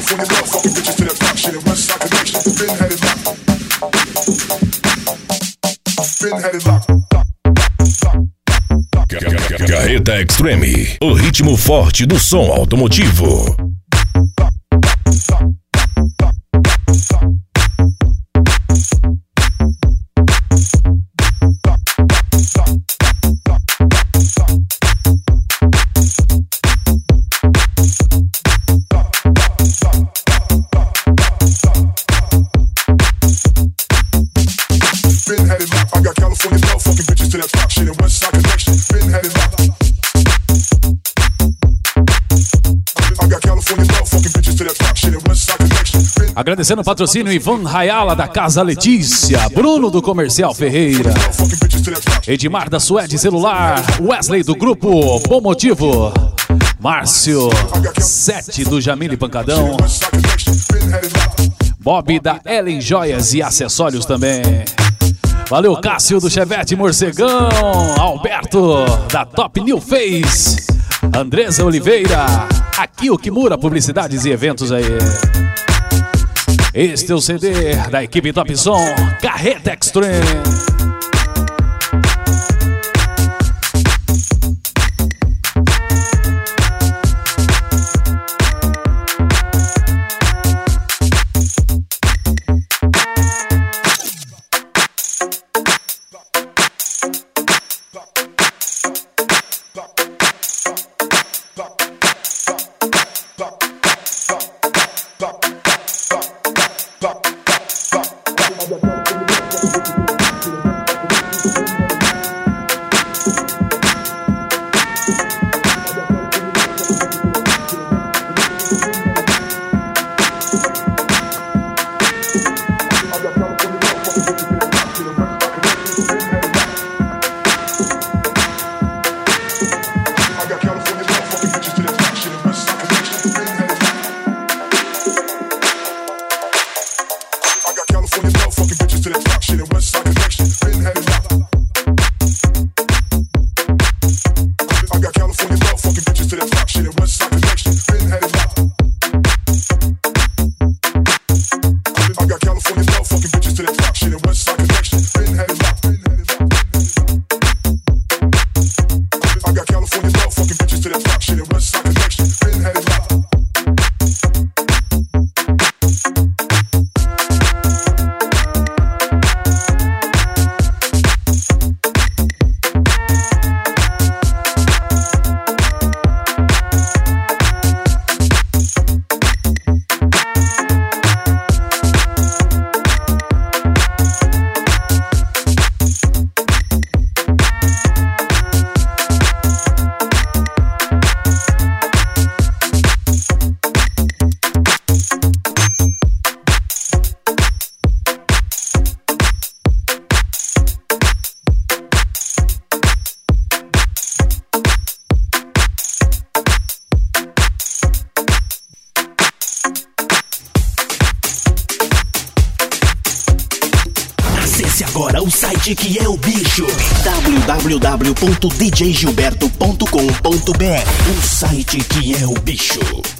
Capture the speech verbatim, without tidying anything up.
Carreta Extreme, o ritmo forte do som automotivo. Agradecendo o patrocínio Ivan Rayala da Casa Letícia, Bruno do Comercial Ferreira, Edmar da Suede Celular, Wesley do Grupo Bom Motivo, Márcio Sete do Jamile Pancadão, Bob da Ellen Joias e Acessórios também. Valeu, Cássio do Chevette Morcegão, Alberto da Top New Face, Andresa Oliveira, aqui o Kimura Publicidades e Eventos aí. Este é o C D da equipe Top Som, Carreta Extreme. Agora o site que é o bicho, w w w ponto d j gilberto ponto com ponto b r, o site que é o bicho.